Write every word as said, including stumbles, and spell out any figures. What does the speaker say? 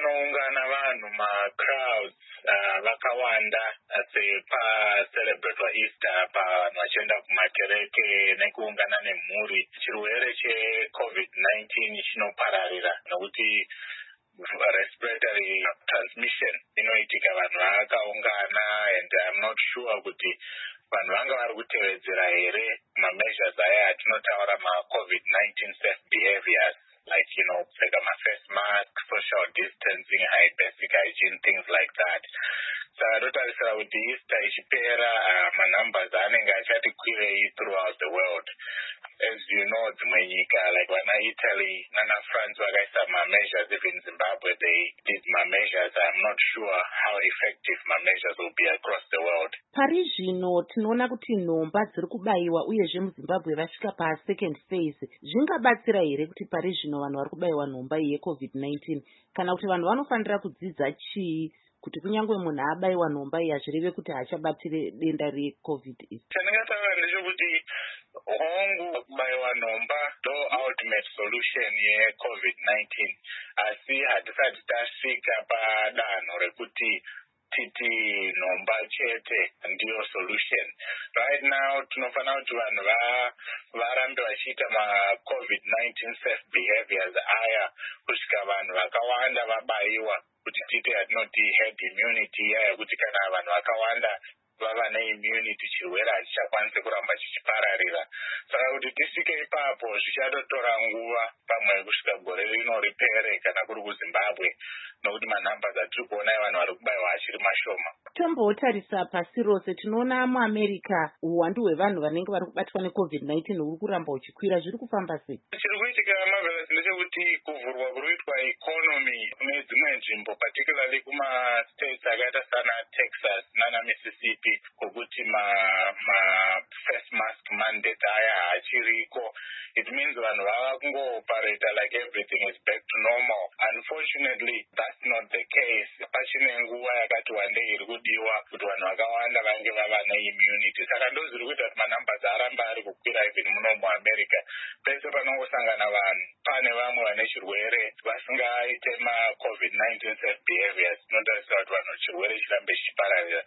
panoungana vanhu macrowds uh, vakawanda sepacelebratewa Easter pavanhu vachienda kumakereke nekuungana nemhuri, chirwere checovid nineteen chinopararira nokuti respiratory transmission inoitika vanhu vakaungana, and I'm not sure kuti vanhu vanga vari kutevedzera here mameasures aya atinotaura macovid nineteen safe behaviors, like, you know, kupfeka ma-face mask, social distancing, high basic hygiene, things like that. Saka totarisira kuti Easter ichipera uh, manumbers anenge achati kwirei throughout the world. As you know, dzimwe nyika like vana Italy nana France vakaisa ma-measures, even Zimbabwe they did ma-measures. I'm not sure how effective ma-measures will be across the world. Pari zvino tinoona kuti nhomba dziri kubayiwa uyezve muZimbabwe vasvika pasecond phase. Zvingabatsira here kuti pari zvino vanhu vari kubayiwa nhomba yecovid nineteen, kana kuti vanhu vanofanira kudzidza chii kuti kunyangwe munhu abayiwa nhomba iyi hazvireve kuti haachabatire denda recovid iri? Chandingataura ndechekuti hongu kubayiwa nhomba ndo ultimate solution yecovid nineteen, asi hatisati tasvika padanho rekuti titi nhomba chete ndiyo solution. Right now tinofanira kuti vanhu varambe vachiita macovid nineteen safe behaviors aya kusvika vanhu vakawanda vabayiwa, kuti tite yatinoti herd immunity yaya, kuti kana vanhu vakawanda vava neimmunity chirwere hachichakwanisi kuramba chichipararira. Saka kuti tisvike ipapo zvichatotora nguva, pamwe kusvika gore rino ripere kana kuri kuZimbabwe, nokuti manhamba dzatiri kuona vanhu vari kubayiwa achiri mashoma. Tombotarisa pasi rose tinoona muAmerica uwandu hwevanhu vanenge vari kubatwa necovid nineteen huri kuramba uchikwira, zviri kufamba sei? Chiri kuitika Marvelous ndechekuti kuvhurwa kuri kuitwa economy kune dzimwe nzvimbo, particularly kuma-states akaita sana Texas nana Mississippi, kokuti ma-face mask mandate aya haachiriko. It means vanhu vava kungo-operata like everything is back to normal. Unfortunately, that's not the case. Pachine nguva yakati wandei iri kudiwa kuti vanhu vakawanda vange vava neimmunity. Saka ndo zviri kuita kuti manumbers aramba ari kukwira even muno muAmerica. Pese panongosangana vanhu pane vamwe vane chirwere vasingaite macovid nineteen safe behaviors, zvinotarisira kuti vanhu chirwere chirambe chichipararira.